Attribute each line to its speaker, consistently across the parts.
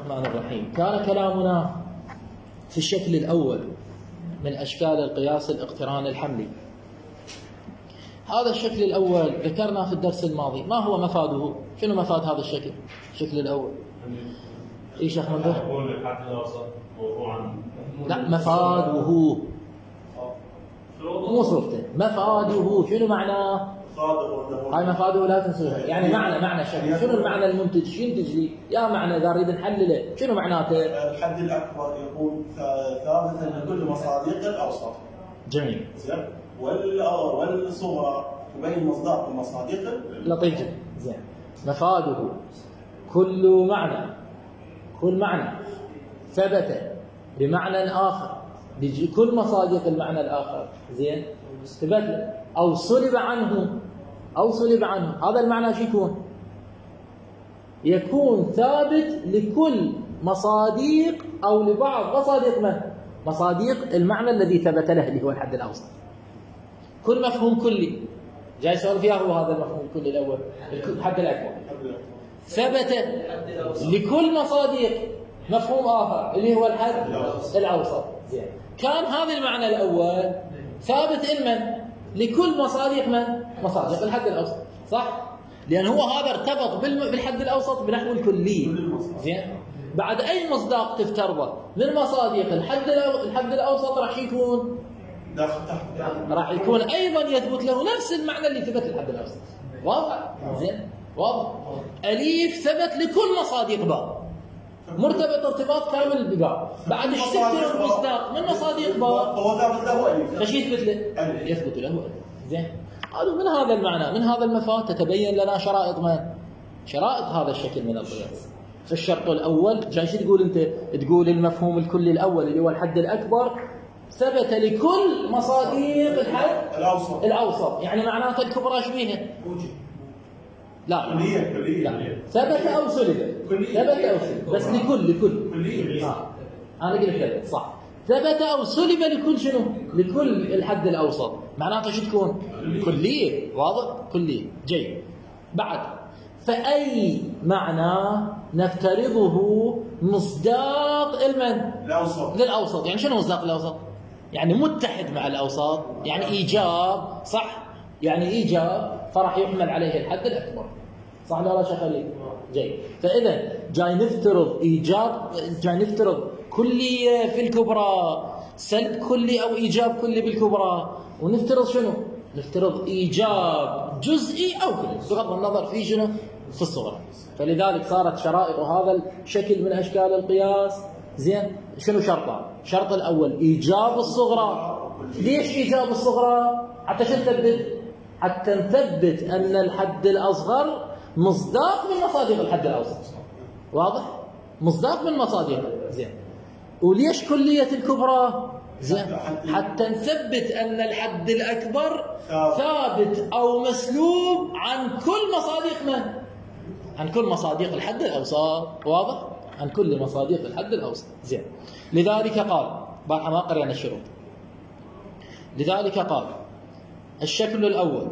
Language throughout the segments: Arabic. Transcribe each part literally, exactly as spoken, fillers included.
Speaker 1: الرحمن الرحيم. كان كلامنا في الشكل الأول من أشكال القياس الاقتران الحملي. هذا الشكل الأول ذكرنا في الدرس الماضي ما هو مفاده؟ شنو مفاد هذا الشكل؟ الشكل الأول إيش شيخ منذر؟ لا، مفاده مو صورته، مفاده شنو معناه؟ هاي مفاده لا تنسوها، يعني معنى معنى الشكل، شنو المعنى المنتج؟ شو ينتج لي؟ يا معنى إذا نريد نحلله شنو معناته؟
Speaker 2: الحد الأكبر يكون ثابتا لكل مصادق الأوسط.
Speaker 1: جميل.
Speaker 2: زين. والصغرى تبين مصداق المصادق.
Speaker 1: لطيف جدا. زين. مفاده كل معنى كل معنى ثبت بمعنى آخر بكل مصادق المعنى الآخر. زين. ثبت أو صلب عنه أو صلب عنه، هذا المعنى شو يكون؟ يكون ثابت لكل مصادق أو لبعض مصادق من؟ مصادق المعنى الذي ثبت له اللي هو الحد الأوسط. كل مفهوم كلي جاي يسولف فيها هو هذا المفهوم الكلي الأول، الحد الأكبر ثبت لكل مصادق مفهوم آخر اللي هو الحد الأوسط. زين. كان هذا المعنى الأول ثابت لمن؟ لكل مصادق من؟ مصادق الحد الأوسط، صح؟ لأن هو هذا ارتبط بالحد الأوسط بنحو الكلي. زين. بعد أي مصداق تفترضه من مصادق الحد الحد الأوسط راح يكون راح يكون أيضا يثبت له نفس المعنى اللي ثبت للحد الأوسط. واضح؟ زين. واضح. أليف ثبت لكل مصادق باء، مرتبط ارتباط كامل بباء. بعد ايش تفترض مصداق من مصادق باء؟
Speaker 2: فهو ثابت له ألف.
Speaker 1: فش يثبت له؟ يثبت له ألف. زين. قالوا من هذا المعنى، من هذا المفاد تتبين لنا شرائط من؟ شرائط هذا الشكل من القياس. في الشرط الأول جاي شو تقول أنت؟ تقول المفهوم الكلي الأول اللي هو الحد الأكبر ثبت لكل مصادق الحد
Speaker 2: الأوسط.
Speaker 1: الأوسط، يعني معناته الكبرى شو بيها؟ لا
Speaker 2: كلية كلية
Speaker 1: لا. ثبت أو سلب؟ ثبت أو سلب، بس لكل لكل
Speaker 2: كلية.
Speaker 1: آه. أنا قلت ثبت صح. ثبت أو سلب لكل شنو؟ لكل الحد الأوسط، معناته شو تكون؟ كلية. واضح؟ كلية. جيد. بعد فأي معنى نفترضه مصداق المن؟
Speaker 2: الأوسط.
Speaker 1: للأوسط. يعني شنو مصداق الأوسط؟ يعني متحد مع الأوسط، يعني إيجاب، صح؟ يعني إيجاب فراح يحمل عليه الحد الأكبر، صح ولا لا شيخ خليل؟ جيد. فإذا جاي نفترض إيجاب، جاي نفترض كلية في الكبرى، سلب كلي أو إيجاب كلي بالكبرى، ونفترض شنو؟ نفترض إيجاب جزئي أو كلي بغض النظر في شنو؟ في الصغرى. فلذلك صارت شرائط هذا الشكل من أشكال القياس. زين. شنو شرطه؟ الشرط الأول إيجاب الصغرى. ليش إيجاب الصغرى؟ حتى شو نثبت؟ حتى نثبت أن الحد الأصغر مصداق من مصادق الحد الأوسط. واضح؟ مصداق من مصادق. زين. وليش كلية الكبرى؟ زين. حتى نثبت أن الحد الأكبر ثابت أو مسلوب عن كل مصادق من؟ عن كل مصادق الحد الأوسط. واضح؟ عن كل مصادق الحد الأوسط. زين. لذلك قال بارحة ما قرأنا الشروط. لذلك قال الشكل الأول.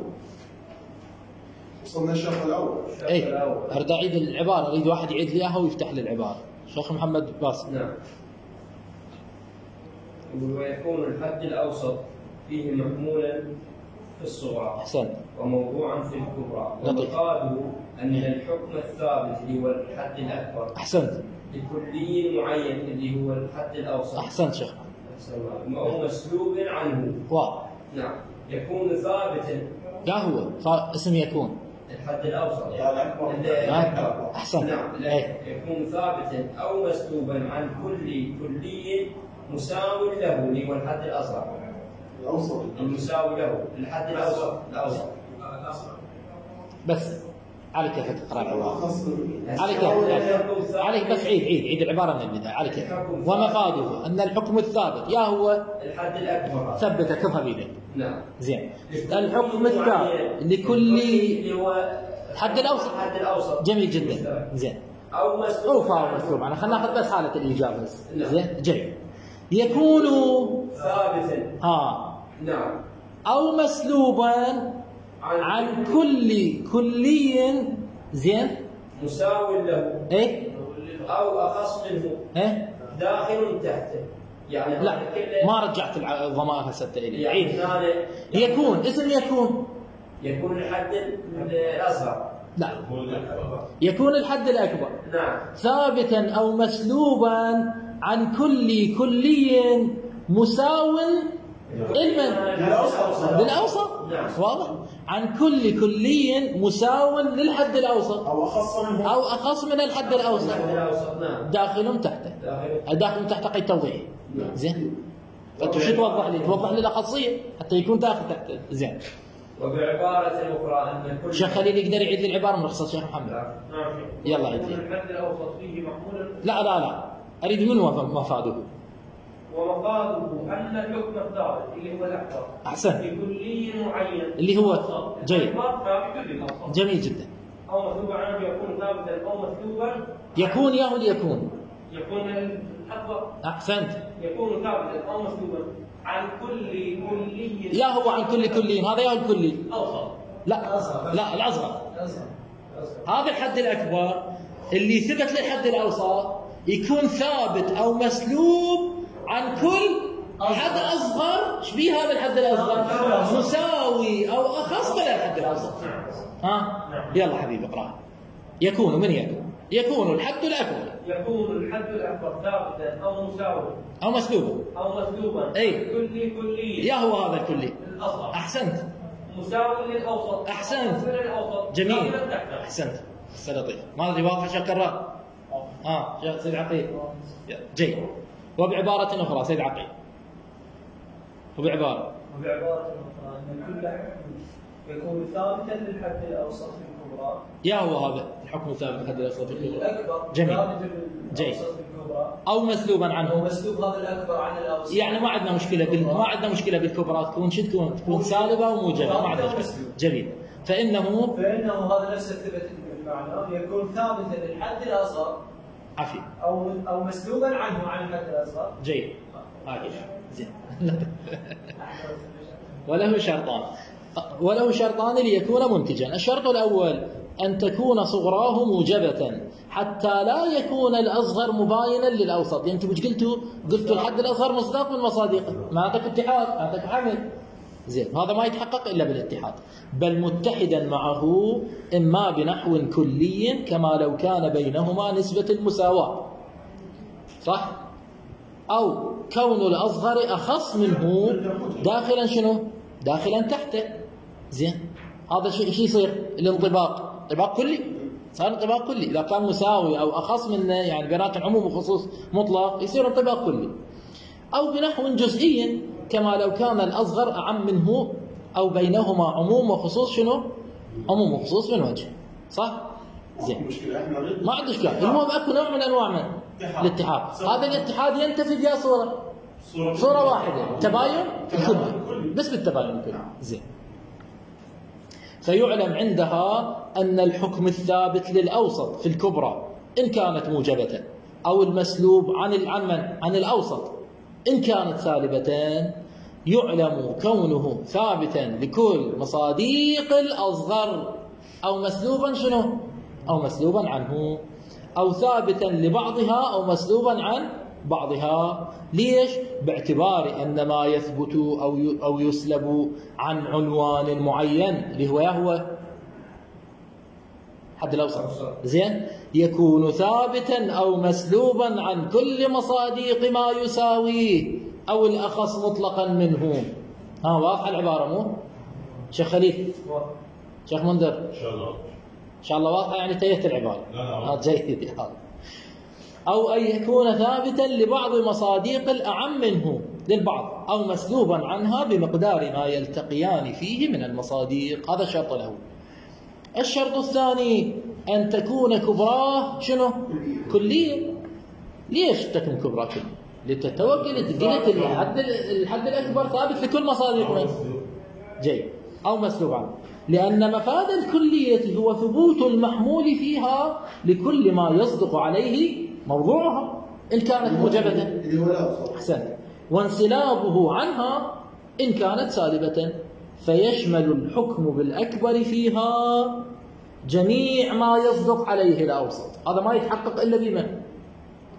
Speaker 2: وصلنا الشرط الأول.
Speaker 1: اي اريد اعيد العبارة، اريد واحد يعيد لي اياها ويفتح لي العبارة. شيخ محمد باسم.
Speaker 3: نعم. ويكون الحد الأوسط فيه محمولا في الصغرى.
Speaker 1: أحسنت.
Speaker 3: وموضوعا في الكبرى. ومفاده أن الحكم الثابت اللي هو الحد الأكبر.
Speaker 1: أحسنت.
Speaker 3: لكلي معين اللي هو الحد الأوسط.
Speaker 1: أحسنت شيخ.
Speaker 3: أو مسلوب عنه.
Speaker 1: واضح.
Speaker 3: نعم. يكون ثابتا.
Speaker 1: لا هو اسم يكون
Speaker 3: الحد الأوسط
Speaker 1: يعني. أحسن.
Speaker 3: نعم. يكون ثابتا أو مسلوبا عن كل كلي مساو له اللي هو الحد الأصغر.
Speaker 2: الأوسط.
Speaker 3: المساوي له الحد الأوسط. الأوسط.
Speaker 1: بس عليك كيف تقرأ العبارة. عليك كيف. عليك بس عيد عيد عيد العبارة من البداية. عليك كيف. ومفاده أن الحكم الثابت يا هو
Speaker 3: الحد الأكبر
Speaker 1: ثبت كفى بيدك.
Speaker 3: نعم.
Speaker 1: زين. الحكم الثابت لكل الحد الأوسط.
Speaker 3: الحد الأوسط.
Speaker 1: جميل جدا. زين.
Speaker 3: أو مسلوب.
Speaker 1: أو فاعل مسلوب. أنا خلينا ناخذ بس حالة الإيجاب بس. زين. جيد. يكون
Speaker 3: ثابتا.
Speaker 1: ها.
Speaker 3: نعم.
Speaker 1: أو مسلوبا عن كل كلي. زين.
Speaker 3: مساو له.
Speaker 1: إيه؟
Speaker 3: أو أخص منه
Speaker 1: إيه؟
Speaker 3: داخل تحته. يعني
Speaker 1: لا ما رجعت الع- الضمائر هسه إلي.
Speaker 3: يعني
Speaker 1: عيد.
Speaker 3: ثاني
Speaker 1: يكون اسم يكون
Speaker 3: يكون الحد الأصغر.
Speaker 1: لا يكون الحد الأكبر
Speaker 3: نعم.
Speaker 1: ثابتا أو مسلوبا عن كل كلي مساو لمن؟ للأوسط.
Speaker 3: نعم.
Speaker 1: واضح؟ عن كل كلي مساو للحد الأوسط
Speaker 2: أو أخص منه
Speaker 1: أو أخص من الحد الأوسط
Speaker 3: الحد الأوسط. نعم.
Speaker 1: داخل تحته.
Speaker 3: داخل.
Speaker 1: داخل تحت قيد توضيح. زين. فأنت شو توضح لي؟ توضح لي الأخصية حتى يكون داخل تحته. زين.
Speaker 3: وبعبارة أخرى أن كل
Speaker 1: شيخ خليل يقدر يعيد لي العبارة من رخصة شيخ محمد.
Speaker 3: نعم.
Speaker 1: يلا عيد لي.
Speaker 3: الحد الأوسط فيه محمول.
Speaker 1: لا لا لا أريد من مفاده.
Speaker 3: ومفاده أن الحكم الثابت اللي هو الأكبر
Speaker 1: أحسن.
Speaker 3: لكلي معين
Speaker 1: اللي هو جيد.
Speaker 3: الأكبر ثابت للأوسط.
Speaker 1: جميل جدا.
Speaker 3: أو مسلوبا عنه يكون ثابتا أو مسلوبا
Speaker 1: يكون ياهو ليكون.
Speaker 3: يكون الأكبر
Speaker 1: أحسنت.
Speaker 3: يكون ثابتا أو مسلوبا عن كل كلي.
Speaker 1: يا هو عن كل كلي هذا يا هو الكلي.
Speaker 3: أوسط.
Speaker 1: لا لا الأصغر. هذا الحد الأكبر اللي ثبت للحد الأوسط يكون ثابت أو مسلوب عن كل حد أصغر. ايش بيه هذا الحد الأصغر؟ مساوي أو أخص من الحد الأوسط. ها؟ يلا حبيبي اقرأ. يكون من يكون؟ يكون الحد الأكبر.
Speaker 3: يكون الحد الأكبر ثابتا أو مساويا
Speaker 1: أو مسلوبا.
Speaker 3: أو مسلوبا.
Speaker 1: أي.
Speaker 3: كل كلي.
Speaker 1: يا هو هذا الكلي.
Speaker 3: الأصغر.
Speaker 1: أحسنت.
Speaker 3: مساوي للأوسط.
Speaker 1: أحسنت.
Speaker 3: من الأوسط.
Speaker 1: جميل.
Speaker 3: داخلاً تحته.
Speaker 1: أحسنت. هسه لطيف. ما أدري واضح شو قرأ؟ اه جاء سيد عقيل. جيد. وبعبارة أخرى سيد عقيل. وبعبارة.
Speaker 4: وبعبارة أخرى أن كل حكم يكون ثابتا للحد الأوسط في الكبرى.
Speaker 1: يا هو هذا الحكم الثابت للحد الأوسط في الكبرى.
Speaker 4: الأكبر
Speaker 1: جميل.
Speaker 4: ثابت
Speaker 1: جيد.
Speaker 4: للأوسط في الكبرى.
Speaker 1: أو مسلوبا عنه.
Speaker 4: ومسلوب هذا الأكبر عن الأوسط.
Speaker 1: يعني ما عندنا مشكلة بال... ما عندنا مشكلة بالكبرى تكون شو تكون؟ تكون سالبة وموجبة ما عندنا مشكلة. جميل. فإنه
Speaker 4: فإنه هذا نفس الثبت المعنى يكون ثابتا للحد الأصغر.
Speaker 1: عفي.
Speaker 4: أو أو مسلوبا عنه عن الحد الأصغر.
Speaker 1: جيد. هاي زين. وله شرطان. وله شرطان ليكون منتجا. الشرط الأول أن تكون صغراه موجبة حتى لا يكون الأصغر مباينا للأوسط. يعني أنتم مش قلتوا؟ قلتوا الحد الأصغر مصداق من مصادقه. ما أعطيك اتحاد، أعطيك حمل. زين. هذا ما يتحقق إلا بالاتحاد. بل متحدا معه إما بنحو كلي كما لو كان بينهما نسبة المساواة. صح؟ أو كون الأصغر أخص منه داخلا شنو؟ داخلا تحته. زين. هذا شيء شو يصير؟ الانطباق. انطباق كلي. صار انطباق كلي. إذا كان مساوي أو أخص منه يعني بينات عموم وخصوص مطلق يصير انطباق كلي. أو بنحو جزئي كما لو كان الأصغر أعم منه أو بينهما عموم وخصوص شنو؟ عموم وخصوص من وجه. صح؟ زين. ما عنده إشكال. المهم أكو نوع من أنواع من الاتحاد. هذا الاتحاد ينتفي بها صورة صورة واحدة. تباين الكلي. بس بالتباين الكلي. زين. فيعلم عندها أن الحكم الثابت للأوسط في الكبرى إن كانت موجبة أو المسلوب عن العمن عن الأوسط إن كانت سالبة يعلم كونه ثابتا لكل مصاديق الأصغر أو مسلوبا شنو؟ أو مسلوبا عنه أو ثابتا لبعضها أو مسلوبا عن بعضها. ليش؟ باعتبار أن ما يثبت أو أو يسلب عن عنوان معين اللي هو هو حد الأوسط. زين. يكون ثابتا أو مسلوبا عن كل مصاديق ما يساويه أو الأخص مطلقا منه. ها واضحة العبارة مو؟ شيخ خليل. شيخ منذر.
Speaker 5: إن شاء الله.
Speaker 1: إن شاء الله واضحة يعني تيت العبارة.
Speaker 5: لا لا.
Speaker 1: آه جيد هذا. أو أن يكون ثابتا لبعض مصاديق الأعم منه للبعض أو مسلوبا عنها بمقدار ما يلتقيان فيه من المصاديق. هذا الشرط الأول. الشرط الثاني أن تكون كبراه شنو؟ كلية. ليش تكون كبراه كلية؟ لتتوكل قلت الحد الحد الأكبر ثابت لكل مصاديق منه. جيد. أو مسلوب عنه. لأن مفاد الكلية هو ثبوت المحمول فيها لكل ما يصدق عليه موضوعها إن كانت موجبة. أحسنت. وانسلابه عنها إن كانت سالبة. فيشمل الحكم بالأكبر فيها جميع ما يصدق عليه الأوسط. هذا ما يتحقق إلا بمن؟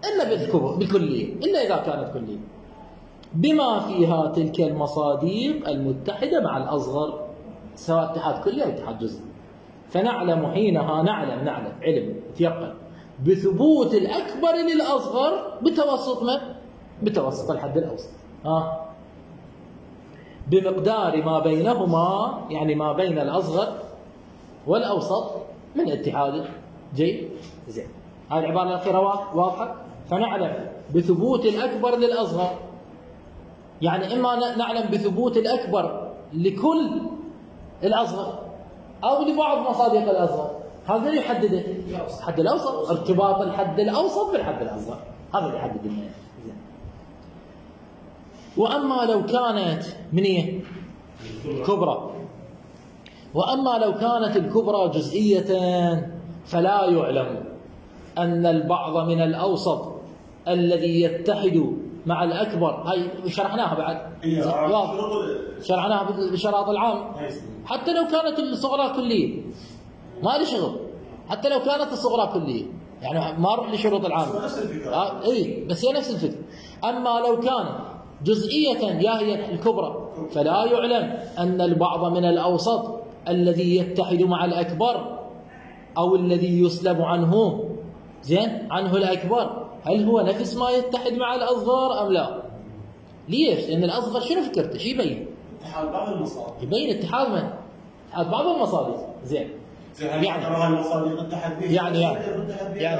Speaker 1: إلا بالكبر بالكلية، إلا إذا كانت كلية، بما فيها تلك المصادق المتحدة مع الأصغر، سواء اتحاد كلي أو اتحاد جزئي. فنعلم حينها، نعلم نعلم علم يتيقن بثبوت الأكبر للأصغر بتوسط من؟ بتوسط الحد الأوسط. ها بمقدار ما بينهما، يعني ما بين الأصغر والأوسط من اتحاده. جيد؟ زين. هذه العبارة الأخيرة واضحة؟ فنعلم بثبوت الأكبر للأصغر، يعني إما نعلم بثبوت الأكبر لكل الأصغر أو لبعض مصادق الأصغر. هذا اللي يحدده الحد الأوسط، ارتباط الحد الأوسط بالحد الأصغر، هذا اللي يحدد لنا. وأما لو كانت من إيه؟ الكبرى. وأما لو كانت الكبرى جزئية فلا يعلم أن البعض من الأوسط الذي يتحد مع الأكبر، هاي شرحناها بعد، شرحناها بالشراط العام. حتى لو كانت الصغرى كلية ما لي شغل، حتى لو كانت الصغرى كلية، يعني ما اروح لشروط العام. آه اي بس هي نفس الفكرة. أما لو كانت جزئية يا هي الكبرى فلا يعلم أن البعض من الأوسط الذي يتحد مع الأكبر أو الذي يسلب عنه زين عنه الأكبر، هل هو نفس ما يتحد مع الأصغر أم لا؟ ليش؟ لأن الأصغر شنو فكرته؟ شو يبين؟
Speaker 2: اتحاد بعض المصادر.
Speaker 1: يبين اتحاد من؟ اتحاد بعض المصادر. زين.
Speaker 2: يعني يعني المصادر اتحد بها
Speaker 1: يعني يعني يعني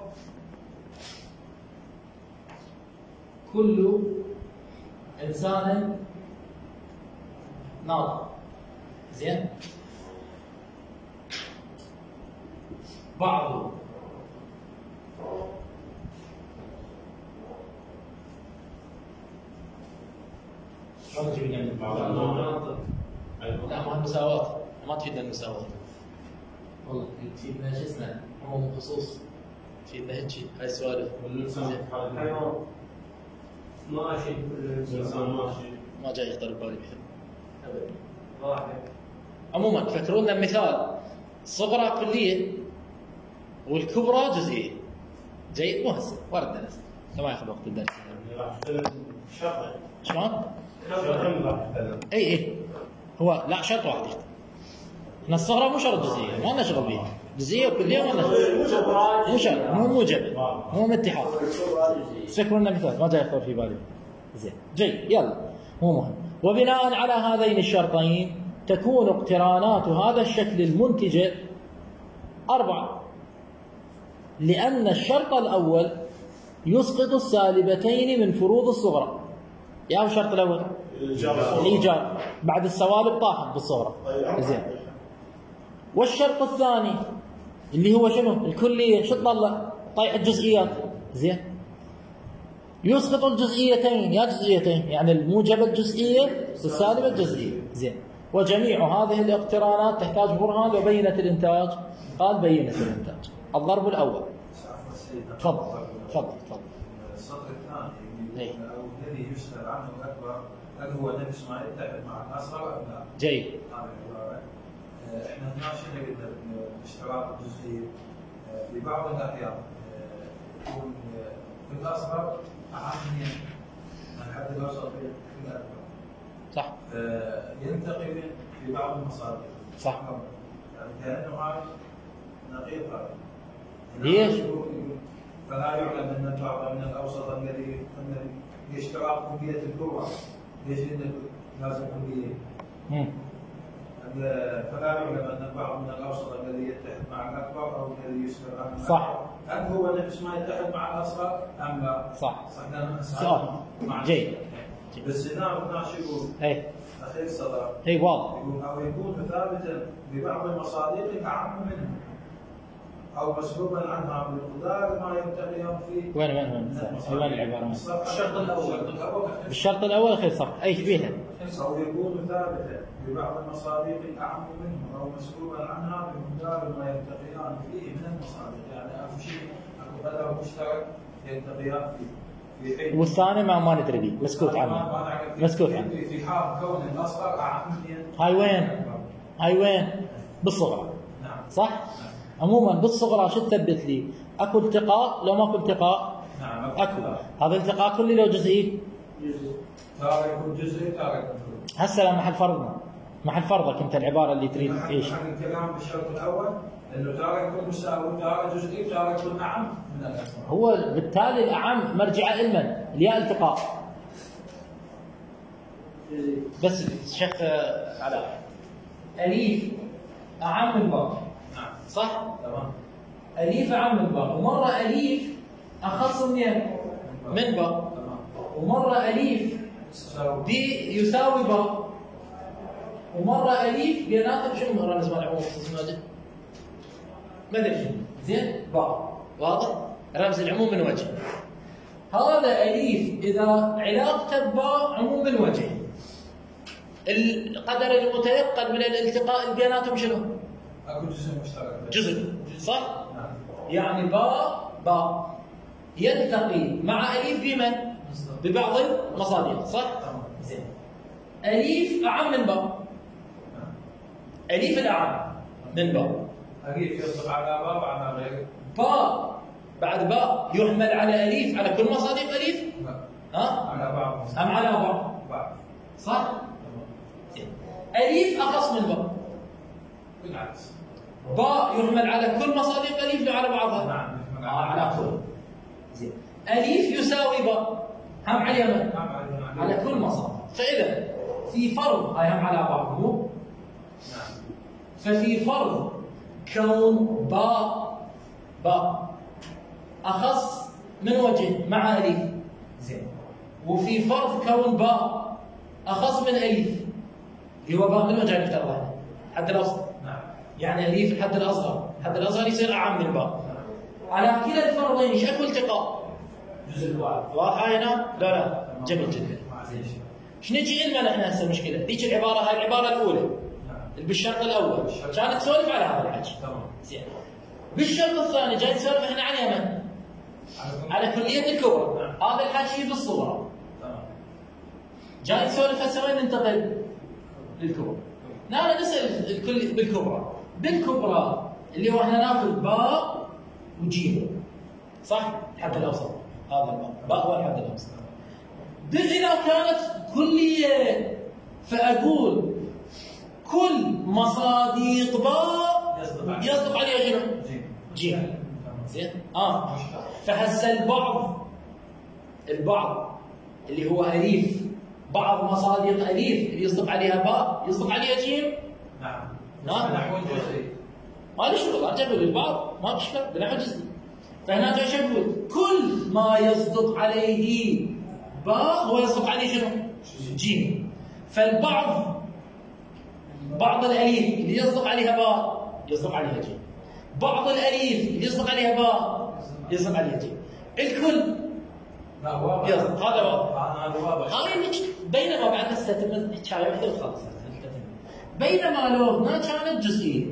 Speaker 1: كل إنسان ناطق. زين؟ بعض شلون تجيب لنا بعض؟ لا ما المساواة، ما تفيدنا المساواة. والله تفيدنا شو اسمه؟ عموم خصوص. تفيدنا هيك هاي السوالف.
Speaker 3: حيوان ماشي، الانسان ماشي.
Speaker 1: ما جاي يخطر ببالي بحد. ابدا.
Speaker 3: واحد.
Speaker 1: عموما فكروا لنا مثال صغرى كلية والكبرى جزئية. جيد؟ مو هسه ورد الدرس. ما ياخذ وقت الدرس.
Speaker 2: شرط.
Speaker 1: شلون؟
Speaker 2: شرط.
Speaker 1: اي اي هو لا شرط واحد يختار. احنا الصغرى مو شرط جزئية، ما لنا شغل بيها. جزئية وكلية ما لنا شغل. مو شرط، مو موجب، مو من اتحاد. فكروا لنا مثال ما جاي يخطر في بالي. زين، جيد، يلا مو مهم. وبناء على هذين الشرطين تكون اقترانات هذا الشكل المنتجة أربعة، لأن الشرط الأول يسقط السالبتين من فروض الصغرى. يا الشرط الأول الإيجاب، بعد السوالب طاحت بالصغرى. زين. والشرط الثاني اللي هو شنو؟ الكلية، شو تطلع؟ طيح الجزئيات. زين. يسقط الجزئيتين، يا جزئيتين يعني الموجبة الجزئية والسالبة الجزئية. زين. وجميع هذه الاقترانات تحتاج برهان وبينة الإنتاج. قال بينة الإنتاج. الضرب الأول. تفضل تفضل تفضل.
Speaker 5: السطر الثاني الذي يسأل عنه الأكبر هل هو نفس ما يتحد مع الأصغر أم لا؟
Speaker 1: جيد.
Speaker 5: احنا هنا شنو قلنا الاشتراك الجزئي في بعض الأحيان يكون في الأصغر أعم من الحد الأوسط في الأكبر.
Speaker 1: صح.
Speaker 5: ينتقل في بعض المصادر.
Speaker 1: صح.
Speaker 5: يعني كأنه هذا نقيض هذا.
Speaker 1: ليش؟
Speaker 5: فلا يعلم أن البعض من الأوسط الذي يشتراك كمية الكبرى. ليش؟ لأن لازم كمية. فلا يعلم أن البعض من الأوسط الذي يتحد مع الأكبر أو الذي يشترك عنه.
Speaker 1: صح.
Speaker 5: هل هو نفس ما يتحد مع الأصغر أم لا؟
Speaker 1: صح.
Speaker 5: صح.
Speaker 1: سؤال. جيد.
Speaker 5: بس هنا هنا شو يقول؟
Speaker 1: اي.
Speaker 5: أخير صدر.
Speaker 1: اي واضح.
Speaker 5: يقول أو يكون ثابتا ببعض المصادر أعم منه. أو مسلوبا عنها بمقدار ما ينتقيان فيه.
Speaker 1: وين وين وين؟ وين العبارة؟
Speaker 5: الشرط الأول.
Speaker 1: بالشرط الأول خير صح. أي فيها.
Speaker 5: أو يكون ثابتا ببعض المصادر أعم منه أو مسلوبا عنها بمقدار ما ينتقيان فيه من المصادر، يعني أهم شيء أكو قدر مشترك ينتقيان فيه. في
Speaker 1: والثاني ما ما ندري به، مسكوت عنه. مسكوت عنه.
Speaker 5: في حال كون الأصغر أعم من.
Speaker 1: هاي وين؟ هاي وين؟ بالصغرى.
Speaker 5: نعم.
Speaker 1: صح؟ عموما بالصغرى شو تثبت لي؟ اكو التقاء لو ماكو التقاء؟
Speaker 5: نعم.
Speaker 1: اكو. هذا التقاء كلي لو جزئي؟
Speaker 5: تارك جزئي تارك كلي.
Speaker 1: هسه لا محل فرضنا، محل فرضك انت العباره اللي تريد ايش؟
Speaker 5: محل الكلام بالشرط الاول انه تارك مساوي تارك جزئي تارك نعم من الاكثر.
Speaker 1: هو بالتالي الاعم مرجعه لمن؟ الياء التقاء. بس شيخ علاء اليف اعم من باء.
Speaker 5: نعم.
Speaker 1: صح؟
Speaker 5: تمام.
Speaker 1: اليف اعم من باء، ومره اليف اخص من من باء، ومره اليف بي يساوي باء، ومره اليف بيناتهم شنو مره نسمع العموم مخصوص ماجد؟ ما ادري شنو، زين؟ باء، واضح؟ رمز العموم من وجه. هذا اليف اذا علاقته بباء عموم من وجه. القدر المتيقن من الالتقاء اللي بيناتهم شنو؟
Speaker 5: اكو جزء مشترك.
Speaker 1: جزء، صح؟
Speaker 5: نعم.
Speaker 1: يعني باء باء يلتقي مع اليف بمن؟ ببعض المصادر، صح؟ زين. اليف اعم من باء. اليف الاعم من باء.
Speaker 5: اليف يصدق على باء وعلى غيره.
Speaker 1: باء بعد باء يحمل على اليف على كل مصادر اليف؟
Speaker 5: لا.
Speaker 1: ها؟
Speaker 5: على بعض.
Speaker 1: ام على بعض؟
Speaker 5: بعض.
Speaker 1: صح؟ زين. اليف اخص من باء.
Speaker 5: بالعكس.
Speaker 1: باء يحمل على كل مصادر الاليف لو على بعضها؟
Speaker 5: نعم.
Speaker 1: آه على كل. زين. اليف يساوي باء هم على من؟ على كل مصادر. فاذا في فرض هاي هم على بعض مو؟
Speaker 5: نعم.
Speaker 1: ففي فرض كون باء باء اخص من وجه مع اليف. زين. وفي فرض كون باء اخص من اليف اللي هو باء من وجه نفترضه حد الاوسط.
Speaker 5: نعم.
Speaker 1: يعني اليف الحد الاصغر، الحد الاصغر يصير اعم من باء. على كلا الفرضين ايش اكو التقاء؟
Speaker 5: جزء الواحد.
Speaker 1: واضحه هنا؟ لا لا جميل جدا. شنو يجي لنا نحن هسه المشكله؟ ذيك العباره هاي العباره الاولى. اللي بالشرط الاول كانت تسولف على هذا الحكي.
Speaker 5: تمام.
Speaker 1: زين. بالشرط الثاني جاي نسولف احنا عن يمن. على كليه الكبرى. هذا الحكي بالصوره.
Speaker 5: تمام.
Speaker 1: جاي نسولف هسه وين ننتقل؟ للكبرى. لا نسال الكل بالكبرى. بالكبرى اللي هو احنا ناخذ باء وجيم. صح؟ الحد الاوسط. هذا الباء، باء هو الحد الاوسط. إذا كانت كليه فاقول كل مصادق باء يصدق عليها شنو؟ جيم. زين؟ اه فهسه البعض البعض اللي هو اليف، بعض مصادق اليف اللي يصدق عليها باء يصدق عليها جيم.
Speaker 5: نعم.
Speaker 1: نعم.
Speaker 5: نحو جزئي.
Speaker 1: ما له شغل، ارجع اقول البعض ما بشكل بنحو جزئي. فهنا جاي اقول كل ما يصدق عليه باء هو يصدق عليه شنو؟ جيم. فالبعض بعض الاليف اللي يصدق عليها باء يصدق عليها جيم. بعض الاليف اللي يصدق عليها باء يصدق عليها جيم. الكل
Speaker 5: لا واضح.
Speaker 1: يصدق. هذا واضح.
Speaker 5: هذا واضح.
Speaker 1: هاي بينما بعد هسه تتم حكايه واحده وخلاص. بينما لو ما كانت جزئيه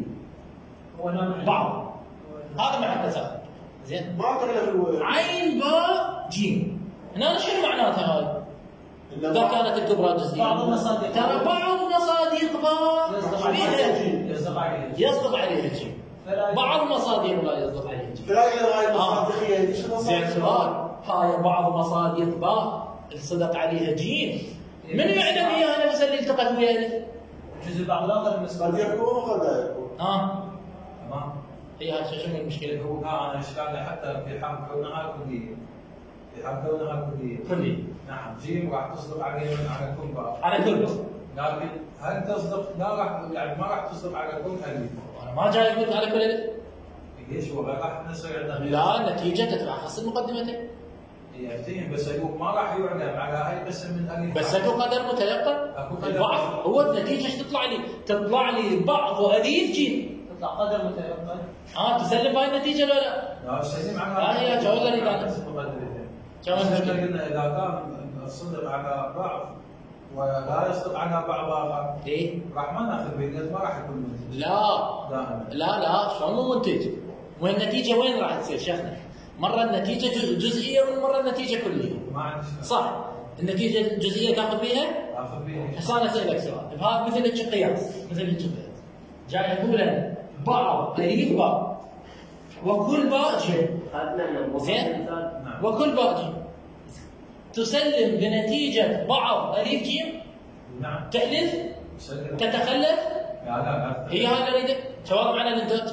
Speaker 1: بعض هذا محل تساؤل. زين؟
Speaker 2: ما اعتقد
Speaker 1: عين باء جيم. هنا شنو معناتها هاي؟ إذا كانت الكبرى جزئيه.
Speaker 4: بعض المصادق
Speaker 1: ترى بعض مصادق باء
Speaker 5: يصدق عليه.
Speaker 1: يصدق عليها جيم. بعض مصادق لا يصدق عليها جيم.
Speaker 2: فلا إذا هاي المصادقيه ليش
Speaker 1: زين سؤال، هاي بعض مصادق باء الصدق عليها جيم. من يعلم اياها نفس اللي التقت وياه؟
Speaker 4: الجزء بعض الاخر بالنسبه
Speaker 2: قد يكون وقد لا يكون.
Speaker 1: اه
Speaker 5: تمام.
Speaker 1: هي هاي شنو المشكله؟
Speaker 5: هو انا اشكالي حتى في حال كونها كليه. في حال كونها كليه.
Speaker 1: كلي.
Speaker 5: نعم. جيم راح تصدق عليه على كل باء.
Speaker 1: على كل باء.
Speaker 5: لكن هل تصدق؟ لا راح يعني ما راح تصدق على كل الف.
Speaker 1: انا ما جاي اقول على كل الف.
Speaker 5: ليش هو راح نصير عندنا غير-
Speaker 1: لا النتيجه تتلخص المقدمتين.
Speaker 5: يعطيهم بس يقول ما راح يعلم على هاي بس من الف.
Speaker 1: بس اكو قدر متيقن.
Speaker 5: أكو قدر.
Speaker 1: البعض هو النتيجه ايش تطلع لي؟ تطلع لي بعض اليف جيم.
Speaker 4: تطلع قدر متيقن.
Speaker 1: اه تسلم بهاي النتيجه ولا لا؟
Speaker 5: لا سليم على
Speaker 1: لا هي جواب غريب أنا.
Speaker 5: بس
Speaker 1: جواب
Speaker 5: احنا
Speaker 1: غريب.
Speaker 5: قلنا اذا كان الصدق على بعض ولا يصدق على بعض اخر
Speaker 1: ايه؟
Speaker 5: راح ما ناخذ بينات ما راح يكون منتج
Speaker 1: لا
Speaker 5: دائما.
Speaker 1: لا لا شلون مو منتج؟ وين النتيجه وين راح تصير شيخنا؟ مره النتيجه جز- جزئيه ومره النتيجه كليه.
Speaker 5: ما عندي شيء.
Speaker 1: صح؟ النتيجه الجزئيه تاخذ بيها؟
Speaker 5: اخذ بيني.
Speaker 1: حسان اسالك سؤال، بهذا مثل القياس، مثل القياس. جاي اقول أنا بعض اليف باء وكل باء جيم. زين؟ وكل باء جيم تسلم بنتيجة بعض أليف جيم؟
Speaker 5: نعم.
Speaker 1: تحلف؟ تتخلف؟
Speaker 5: لا لا.
Speaker 1: هي هذا اللي جواب على الانتاج.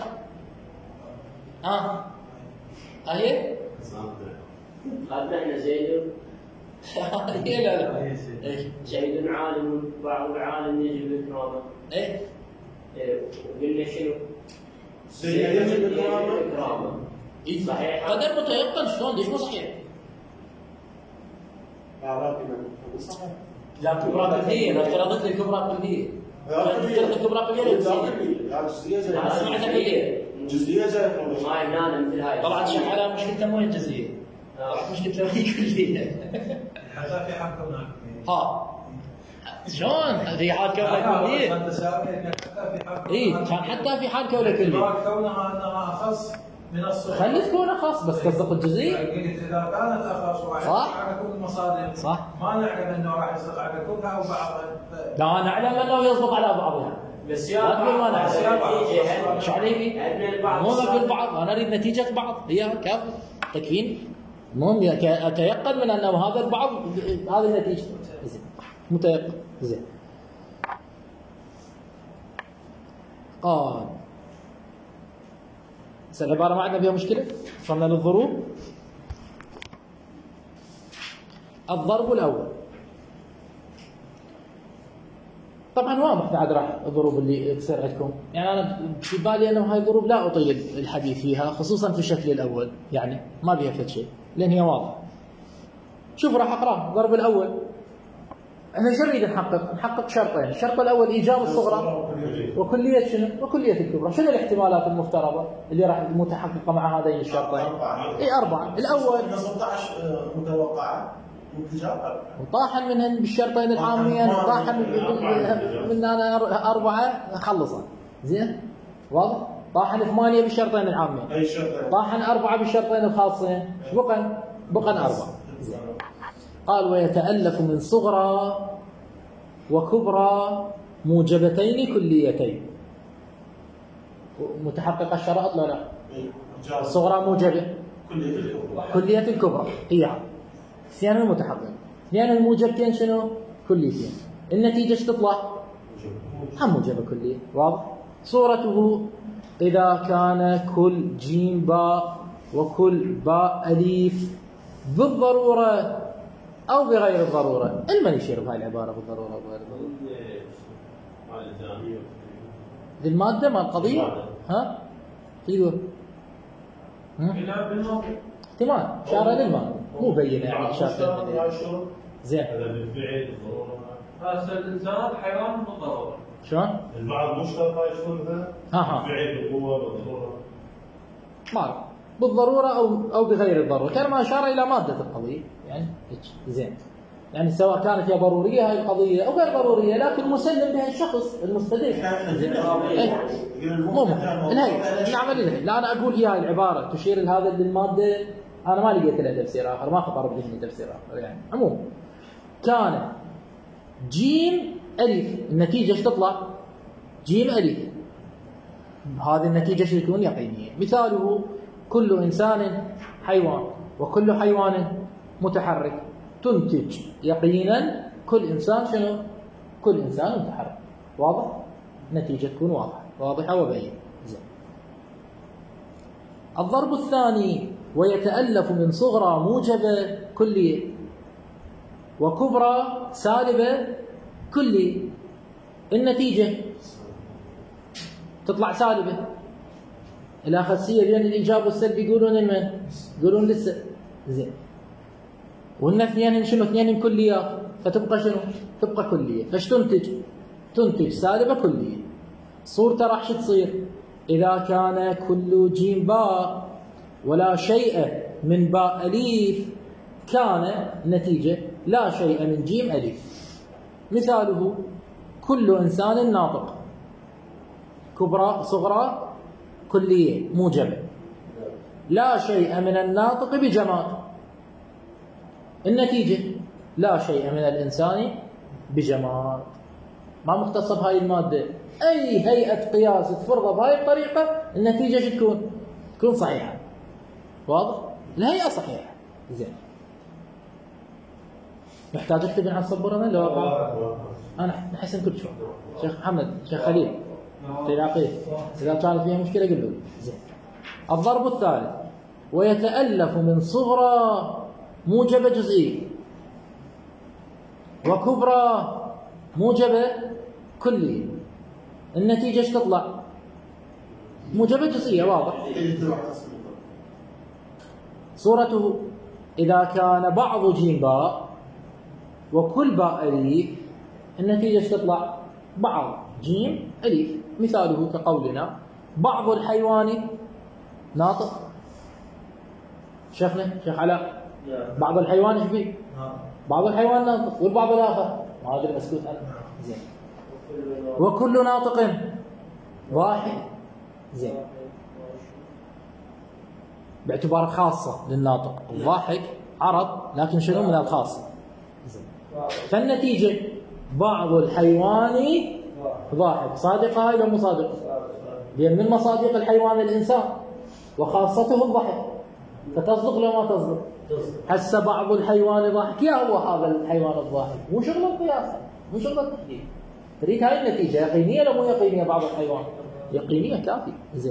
Speaker 1: ها؟ هي؟
Speaker 3: قالنا احنا زيد.
Speaker 1: هي لا لا. ايش؟
Speaker 3: زيد عالم بعض العالم يجب إكرامه.
Speaker 1: ايه؟
Speaker 3: قلنا شنو؟
Speaker 2: سيد يجب إكرامه.
Speaker 1: إيه؟
Speaker 3: صحيح.
Speaker 1: قدر متيقن شلون؟ ليش مو صحيح؟
Speaker 2: صحيح.
Speaker 1: لا كبرى كلية، لا افترضت لي كبرى كلية. افترض الكبرى كلية
Speaker 2: جزئية زي
Speaker 1: أنا سمعتها كلية.
Speaker 2: جزئية زي
Speaker 3: ما هنا مثل هاي.
Speaker 1: طلعت شيخ على مشكلته مو الجزئية. طلعت مشكلته مو كلية.
Speaker 5: حتى في حق كونها
Speaker 1: ها شلون؟ في حال كونها كلية؟ اي كان حتى في حال كونها كلية.
Speaker 5: كونها انها اخص من الصغر.
Speaker 1: خلي تكون خاص بس تصدق الجزئية.
Speaker 5: قلت اذا كانت اخص وراح
Speaker 1: صح.
Speaker 5: على كل المصادر
Speaker 1: صح.
Speaker 5: ما نعلم انه راح يصدق على كلها او بعضها.
Speaker 1: لا نعلم انه يصدق على بعضها.
Speaker 3: بس
Speaker 1: لا تقول ما نعلم.
Speaker 3: نعلم.
Speaker 1: ايش عليك؟ مو نقول بعض، انا اريد نتيجة بعض، هي كافي تكفين. المهم اتيقن من انه هذا البعض هذه النتيجة. زين متيقن. زين قال بس العبارة ما عندنا فيها مشكلة. وصلنا للضروب. الضرب الأول طبعا واضح بعد راح الضروب اللي تصير عندكم، يعني أنا في بالي أنه هاي الضروب لا أطيل الحديث فيها خصوصا في الشكل الأول، يعني ما بيها فد شيء لأن هي واضحة. شوف راح أقرأ الضرب الأول. احنا شو نريد نحقق؟ نحقق شرطين، الشرط الاول ايجاب الصغرى وكليه شنو؟ وكليه الكبرى. شنو الاحتمالات المفترضه اللي راح متحققه مع هذين الشرطين؟ اي اربعه. الاول
Speaker 2: ستة عشر متوقعه انتجاب
Speaker 1: وطاحن منهن بالشرطين العامين، طاحن من انا اربعه خلصها. زين؟ واضح؟ طاحن ثمانيه بالشرطين العامين.
Speaker 2: اي شرطين؟
Speaker 1: طاحن اربعه بالشرطين الخاصين، ايش بقى؟ بقى اربعه. زين. قال ويتألف من صغرى وكبرى موجبتين كليتين. متحقق الشرائط لا لا؟ الصغرى موجبة
Speaker 2: كلية الكبرى.
Speaker 1: كلية الكبرى هي اثنين المتحقق. اثنين الموجبتين شنو؟ كليتين. النتيجة ايش تطلع؟ هم موجبة كلية. واضح؟ صورته إذا كان كل جيم باء وكل باء أليف بالضرورة أو بغير الضرورة. المن يشير بهاي العبارة بالضرورة أو بغير الضرورة؟ ذي المادة مال القضية؟ ها؟ ايوه. احتمال شارة للمادة مو بينة يعني شارة. زين.
Speaker 6: هذا بالفعل بالضرورة.
Speaker 5: هذا الانسان حيوان بالضرورة.
Speaker 1: شلون؟
Speaker 6: البعض مشترك يشوف مثلا
Speaker 1: ها ها.
Speaker 6: بالفعل بالقوة بالضرورة.
Speaker 1: ما أعرف. بالضرورة أو أو بغير الضرورة، كان ما أشار إلى مادة القضية يعني زين، يعني سواء كانت هي ضرورية هاي القضية أو غير ضرورية لكن مسلم بها الشخص المستدل. مو الهي نعمل الهي. لا أنا أقول هي هاي العبارة تشير لهذا للمادة، أنا ما لقيت لها تفسير آخر، ما خطر بذهني تفسير آخر. يعني عموما كان جيم ألف النتيجة ايش تطلع؟ جيم ألف. هذه النتيجة شو تكون؟ يقينية. مثاله كل إنسان حيوان وكل حيوان متحرك. تنتج يقينا كل إنسان شنو؟ كل إنسان متحرك. واضح؟ نتيجة تكون واضحة واضحة وبينة. زين. الضرب الثاني ويتألف من صغرى موجبة كلية وكبرى سالبة كلية. النتيجة تطلع سالبة. الأخصية بين الإيجاب والسلب يقولون المن؟ يقولون لسه. زين. وإن اثنين شنو؟ اثنين كليات فتبقى شنو؟ تبقى كلية. فايش تنتج؟ تنتج سالبة كلية. صورته راح شو تصير؟ إذا كان كل جيم باء ولا شيء من باء أليف كان نتيجة لا شيء من جيم أليف. مثاله كل إنسان ناطق. كبرى صغرى كلية موجبة. لا شيء من الناطق بجماد. النتيجة لا شيء من الإنسان بجماد. ما مختصة بهاي المادة. أي هيئة قياس تفرضها بهاي الطريقة النتيجة شو تكون؟ تكون صحيحة. واضح؟ الهيئة صحيحة. زين. محتاج اكتب عن صبرنا لو أقع؟ أنا نحسن كل شيء. شيخ محمد، شيخ خليل في العقيدة إذا كانت فيها مشكلة قلوا لي. زين. الضرب الثالث: ويتألف من صغرى موجبة جزئية وكبرى موجبة كلية. النتيجة ايش تطلع؟ موجبة جزئية. واضح؟ صورته: إذا كان بعض جيم باء وكل باء أليف، النتيجة ايش تطلع؟ بعض جيم أليف. مثاله كقولنا: بعض الحيوان ناطق. شيخنا شيخ علاء، بعض الحيوان ايش فيه؟ بعض الحيوان ناطق والبعض الآخر ما أدري مسكوت عنه. زين. وكل ناطق واحد. زين. باعتبار خاصة للناطق. الضاحك عرض لكن شنو من الخاص. زين. فالنتيجة بعض الحيوان ضاحك. صادقة هاي ولا مو صادقة؟ لأن من مصادق الحيوان الإنسان وخاصته الضحك، فتصدق لو ما تصدق؟ هسه بعض الحيوان ضاحك، يا هو هذا الحيوان الضاحك، مو شغل القياس، مو شغل التحديد. تريد هاي النتيجة يقينية ولا مو يقينية؟ بعض الحيوان يقينية كافي. زين.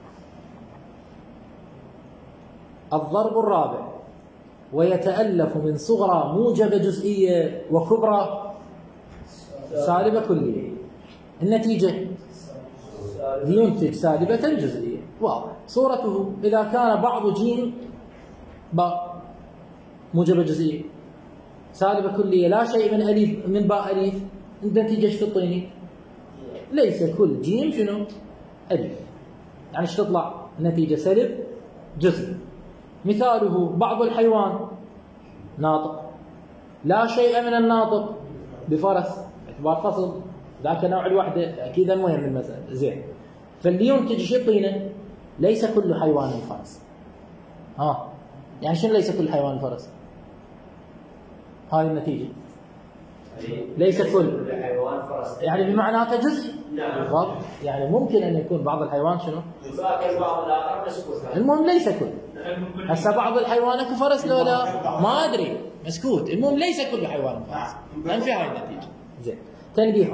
Speaker 1: الضرب الرابع: ويتألف من صغرى موجبة جزئية وكبرى سالبة كلية. النتيجة لينتج سالبة جزئية. واضح. صورته: إذا كان بعض جيم باء موجبة جزئية سالبة كلية لا شيء من أليف من باء أليف، النتيجة ايش تعطيني؟ ليس كل جيم شنو؟ أليف. يعني ايش تطلع؟ النتيجة سلب جزئي. مثاله: بعض الحيوان ناطق لا شيء من الناطق بفرس. اعتبار فصل ذاك نوع الوحدة أكيد مهم المسألة. زين. فاللي ينتج ايش يعطينا؟ ليس كل حيوان فرس. ها يعني شنو ليس كل حيوان فرس؟ هاي النتيجة. ليس كل
Speaker 3: حيوان فرس
Speaker 1: يعني بمعناته جزء.
Speaker 3: نعم.
Speaker 1: يعني ممكن أن يكون بعض الحيوان شنو؟
Speaker 3: باقي بعض الآخر مسكوت.
Speaker 1: المهم ليس كل. هسه بعض الحيوان اكو فرس لو لا؟ ما أدري مسكوت. المهم ليس كل حيوان فرس. انفي هاي النتيجة. زين. تنبيها: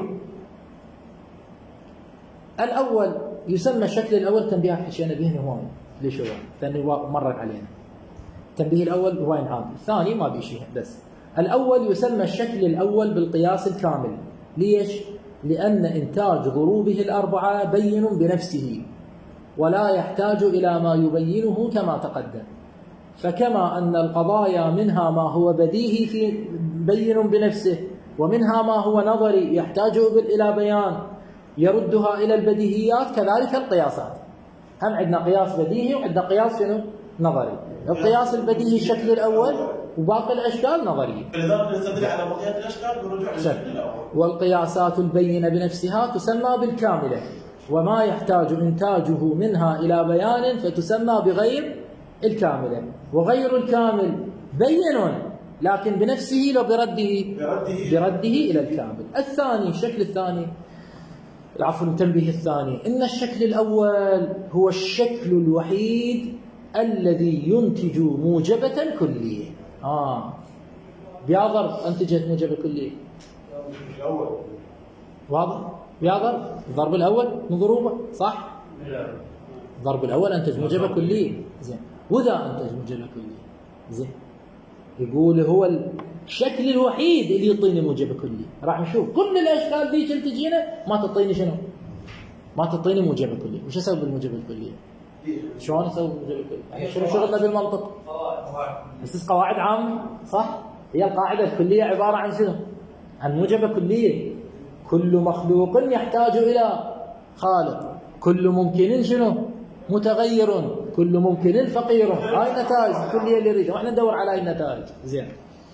Speaker 1: الأول يسمى الشكل الأول تنبيهات حشينا به هواي ليش هو؟ لأنه مرت علينا. التنبيه الأول هواي عام، الثاني ما بيشيه بس. الأول يسمى الشكل الأول بالقياس الكامل. ليش؟ لأن إنتاج ضروبه الأربعة بين بنفسه ولا يحتاج إلى ما يبينه كما تقدم. فكما أن القضايا منها ما هو بديهي في بين بنفسه ومنها ما هو نظري يحتاج إلى بيان يردها إلى البديهيات، كذلك القياسات. هم عندنا قياس بديهي وعندنا قياس شنو؟ نظري. القياس البديهي الشكل الأول وباقي الأشكال نظرية.
Speaker 2: فلذلك نستدل على بقية الأشكال بالرجوع للشكل الأول.
Speaker 1: والقياسات البينة بنفسها تسمى بالكاملة، وما يحتاج إنتاجه منها إلى بيان فتسمى بغير الكاملة. وغير الكامل بين لكن بنفسه لو برده
Speaker 2: برده,
Speaker 1: برده إلى الكامل. الثاني الشكل الثاني العفو التنبيه الثاني: إن الشكل الأول هو الشكل الوحيد الذي ينتج موجبة كلية. آه بيا ضرب أنتجت موجبة كلية.
Speaker 2: الأول
Speaker 1: واضح؟ بيا ضرب الضرب الأول من ضروبه صح؟ الضرب الأول أنتج موجبة كلية. زين. وإذا أنتج موجبة كلية زين يقول هو الشكل الوحيد اللي يعطيني موجبة كلية. راح نشوف كل الأشكال ذيك اللي تجينا ما تعطيني شنو؟ ما تعطيني موجبة كلية. وش أسوي بالموجبة الكلية؟ شلون أسوي بالموجبة الكلية؟ يعني شنو شغلنا بالمنطق؟ بس قواعد عامة صح؟ هي القاعدة الكلية عبارة عن شنو؟ عن موجبة كلية. كل مخلوق يحتاج إلى خالق، كل ممكن شنو؟ متغير، كل ممكن فقير. هاي النتائج الكلية اللي نريدها واحنا ندور على هاي النتائج. زين.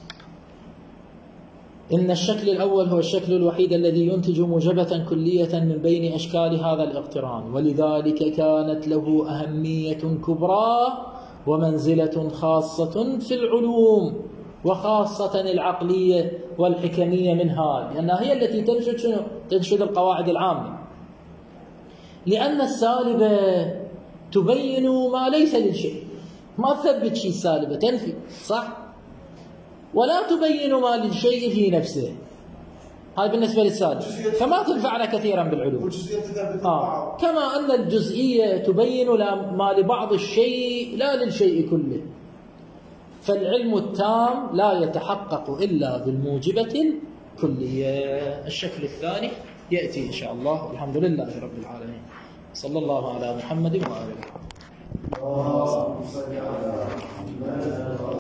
Speaker 1: إن الشكل الأول هو الشكل الوحيد الذي ينتج موجبة كلية من بين أشكال هذا الاقتران، ولذلك كانت له أهمية كبرى ومنزلة خاصة في العلوم، وخاصة العقلية والحكمية منها، لأنها هي التي تنشد شنو؟ تنشد القواعد العامة. لأن السالبة تبين ما ليس للشيء، ما تثبت شيء سالبة، تنفي، صح؟ ولا تبين ما للشيء في نفسه، هاي بالنسبة للسالب، فما تنفعنا كثيرا بالعلوم.
Speaker 2: والجزئية تثبت
Speaker 1: آه.
Speaker 2: البعض.
Speaker 1: كما أن الجزئية تبين ما لبعض الشيء لا للشيء كله. فالعلم التام لا يتحقق إلا بالموجبة الكلية. الشكل الثاني يأتي إن شاء الله، والحمد لله رب العالمين. صلى الله على محمد وآله.